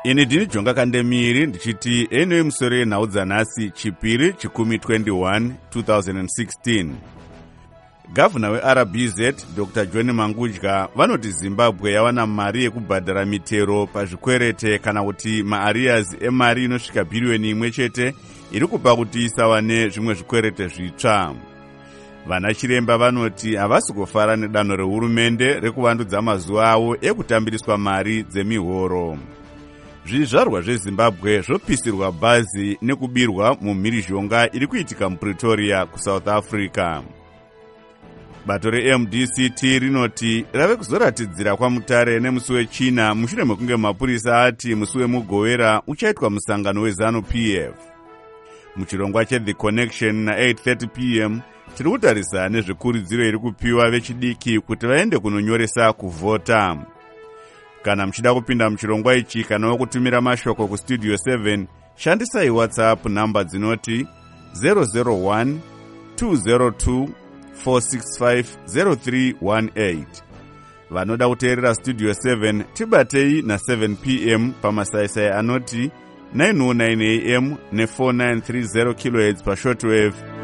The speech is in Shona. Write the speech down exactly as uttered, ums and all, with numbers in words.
Ini ndini Jonga Kandemiri ndichiti eno musoro yenhau dzanhasi chipiri chikumi twenty-one twenty sixteen. Gavana weR B Z Doctor John Mangudya vanoti Zimbabwe yawana mari yekubhadhara mitero pazvikwerete kana kuti maarias emari inosvika bhiriyoni imwe chete iri kupa kuti isawane zvimwe zvikwerete zvitsva. Vana chiremba vanoti havasi kufara nedanho rehurumende rekuvandudza mazuva avo ekutambiriswa mari dzemihoro. Zvizvarwa zveZimbabwe zvopisirwa bhazi nekubirwa mumhirizhonga iri kuitika muPretoria kuSouth Africa. Bato reM D C T rinoti rave kuzoratidzira kwaMutare nemusi weChina mushure mekunge mapurisa ati musi weMugowera uchaitwa musangano weZanu P F. Muchirongwa cheThe Connection na eight thirty p m tiri kutarisa nezvekurudziro iri kupiwa vechidiki kuti vaende kunonyoresa kuvhota. Kana muchida kupinda muchirongwa ichi kana wokutumira mashoko kustudio seven, shandisai WhatsApp namba dzinoti zero zero one two zero two four six five zero three one eight. Vanoda kuteerera Studio seven tibatei na seven p m pamasaisai anoti nine oh nine a m ne four nine three zero kilohertz pa shortwave